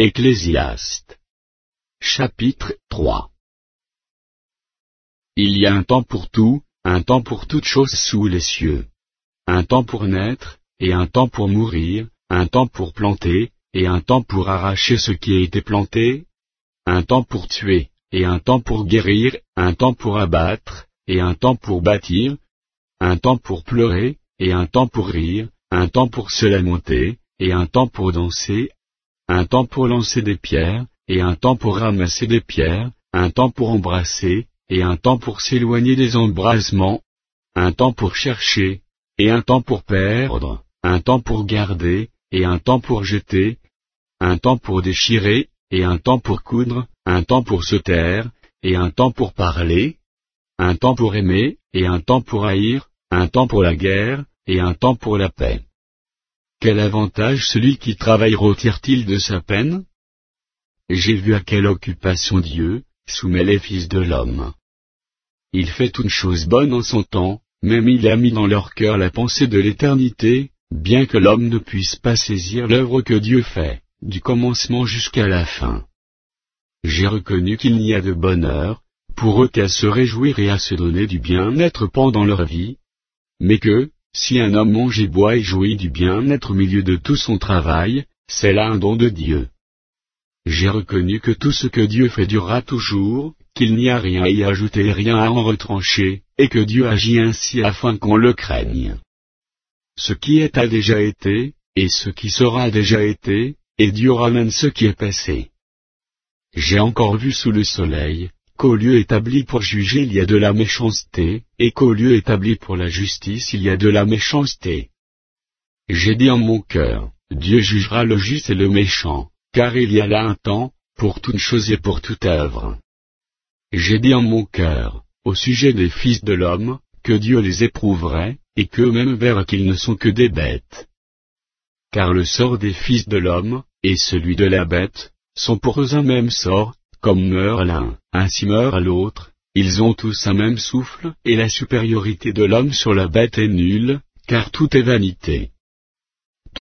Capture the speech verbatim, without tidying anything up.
Ecclésiaste. Chapitre trois. Il y a un temps pour tout, un temps pour toute chose sous les cieux. Un temps pour naître, et un temps pour mourir, un temps pour planter, et un temps pour arracher ce qui a été planté. Un temps pour tuer, et un temps pour guérir, un temps pour abattre, et un temps pour bâtir. Un temps pour pleurer, et un temps pour rire, un temps pour se lamenter, et un temps pour danser. Un temps pour lancer des pierres, et un temps pour ramasser des pierres, un temps pour embrasser, et un temps pour s'éloigner des embrasements. Un temps pour chercher, et un temps pour perdre, un temps pour garder, et un temps pour jeter. Un temps pour déchirer, et un temps pour coudre, un temps pour se taire, et un temps pour parler. Un temps pour aimer, et un temps pour haïr, un temps pour la guerre, et un temps pour la paix. Quel avantage celui qui travaille retire-t-il de sa peine? J'ai vu à quelle occupation Dieu soumet les fils de l'homme. Il fait toute chose bonne en son temps, même il a mis dans leur cœur la pensée de l'éternité, bien que l'homme ne puisse pas saisir l'œuvre que Dieu fait, du commencement jusqu'à la fin. J'ai reconnu qu'il n'y a de bonheur, pour eux qu'à se réjouir et à se donner du bien-être pendant leur vie, mais que, si un homme mange et boit et jouit du bien-être au milieu de tout son travail, c'est là un don de Dieu. J'ai reconnu que tout ce que Dieu fait durera toujours, qu'il n'y a rien à y ajouter et rien à en retrancher, et que Dieu agit ainsi afin qu'on le craigne. Ce qui est a déjà été, et ce qui sera a déjà été, et Dieu ramène ce qui est passé. J'ai encore vu sous le soleil, qu'au lieu établi pour juger il y a de la méchanceté, et qu'au lieu établi pour la justice il y a de la méchanceté. J'ai dit en mon cœur, Dieu jugera le juste et le méchant, car il y a là un temps, pour toute chose et pour toute œuvre. J'ai dit en mon cœur, au sujet des fils de l'homme, que Dieu les éprouverait, et qu'eux-mêmes verraient qu'ils ne sont que des bêtes. Car le sort des fils de l'homme, et celui de la bête, sont pour eux un même sort, comme meurt l'un, ainsi meurt l'autre, ils ont tous un même souffle, et la supériorité de l'homme sur la bête est nulle, car tout est vanité.